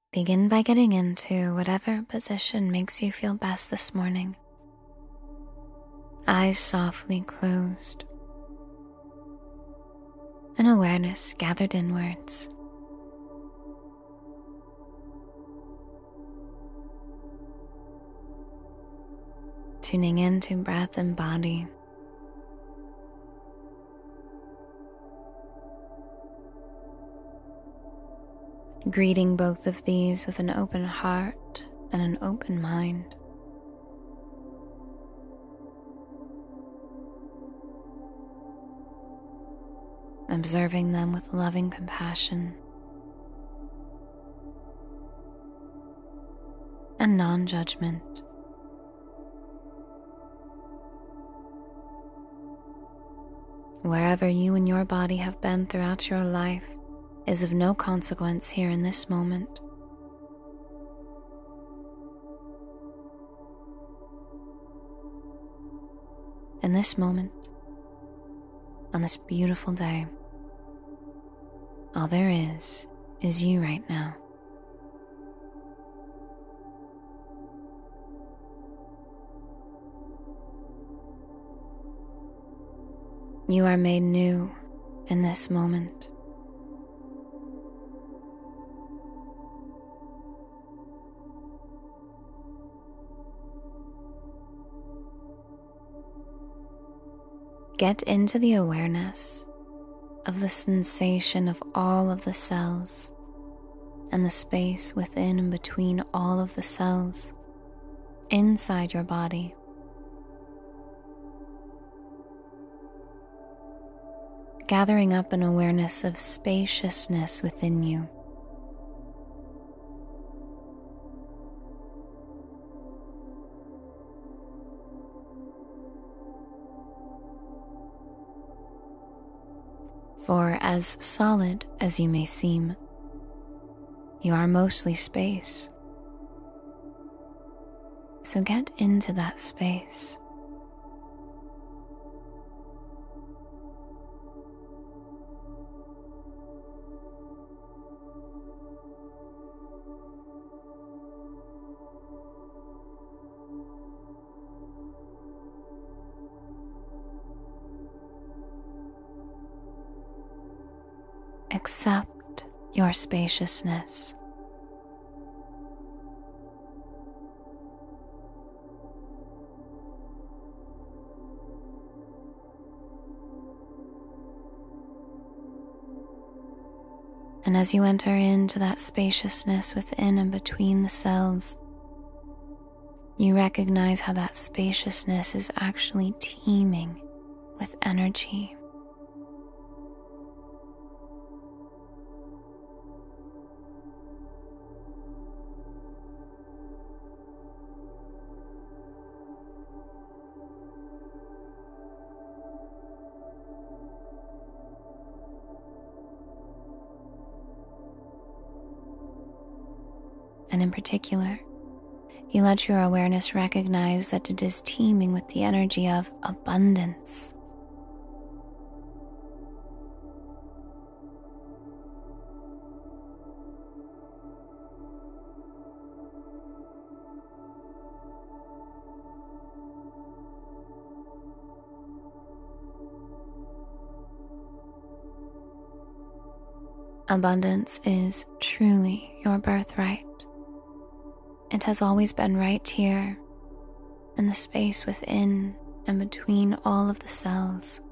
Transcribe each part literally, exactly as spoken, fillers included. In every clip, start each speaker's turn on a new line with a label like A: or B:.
A: Begin by getting into whatever position makes you feel best this morning. Eyes softly closed, and awareness gathered inwards. Tuning into breath and body. Greeting both of these with an open heart and an open mind. Observing them with loving compassion and non-judgment. Wherever you and your body have been throughout your life is of no consequence here in this moment. In this moment, on this beautiful day, all there is is you right now. You are made new in this moment. Get into the awareness of the sensation of all of the cells and the space within and between all of the cells inside your body. Gathering up an awareness of spaciousness within you. For as solid as you may seem, you are mostly space. So get into that space. Accept your spaciousness. And as you enter into that spaciousness within and between the cells, you recognize how that spaciousness is actually teeming with energy. And in particular, you let your awareness recognize that it is teeming with the energy of abundance. Abundance is truly your birthright. It has always been right here, in the space within and between all of the cells.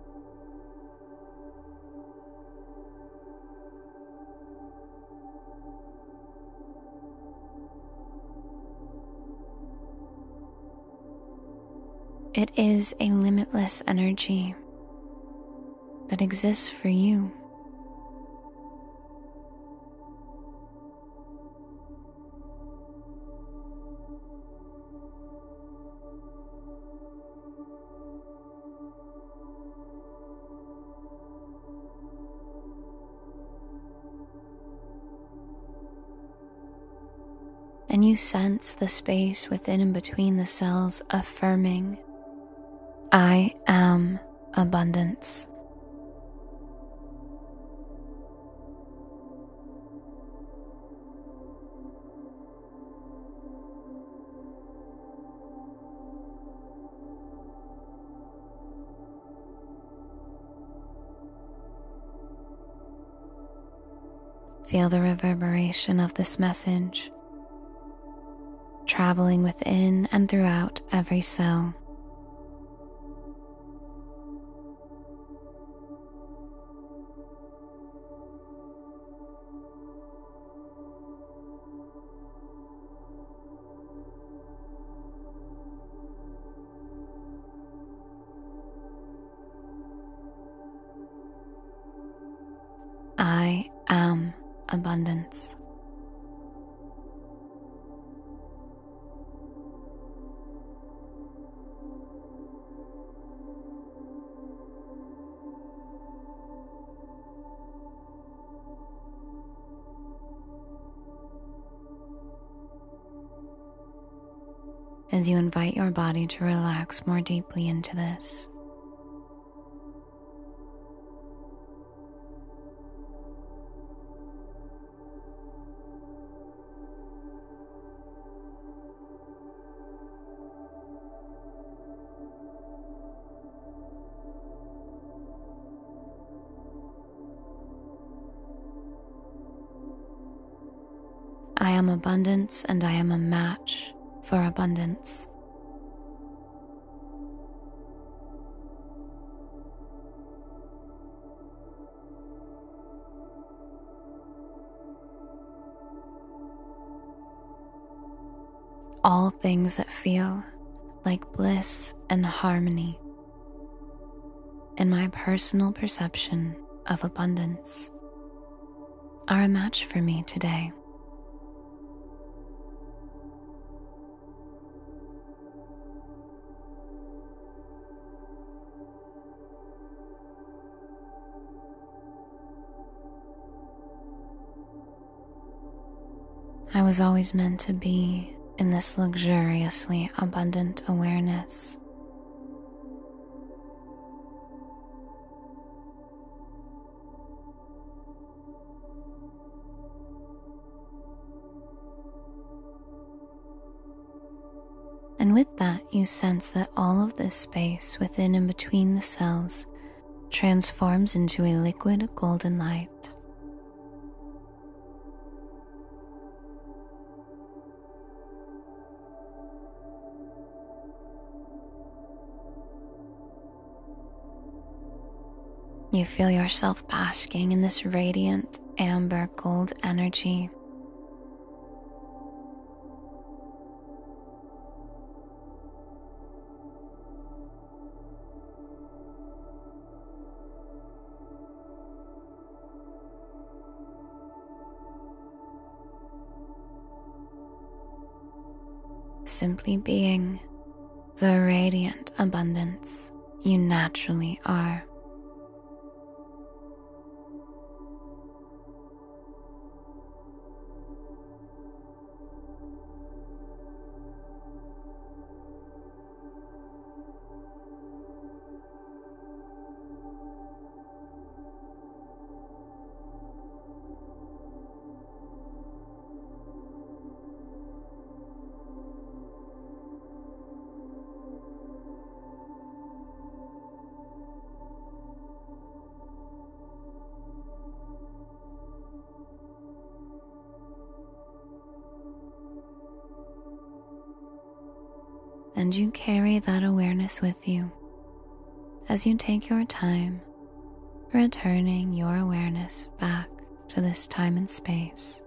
A: It is a limitless energy that exists for you. And you sense the space within and between the cells affirming, I am abundance. Feel the reverberation of this message traveling within and throughout every cell. I am abundance. As you invite your body to relax more deeply into this, I am abundance and I am a match for abundance. All things that feel like bliss and harmony in my personal perception of abundance are a match for me today. I was always meant to be in this luxuriously abundant awareness. And with that, you sense that all of this space within and between the cells transforms into a liquid golden light. You feel yourself basking in this radiant amber gold energy. Simply being the radiant abundance you naturally are. And you carry that awareness with you as you take your time returning your awareness back to this time and space.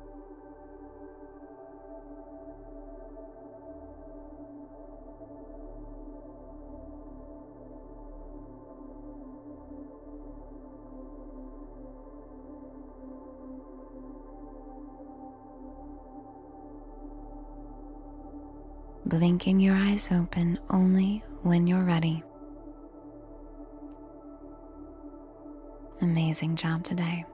A: Blinking your eyes open only when you're ready. Amazing job today.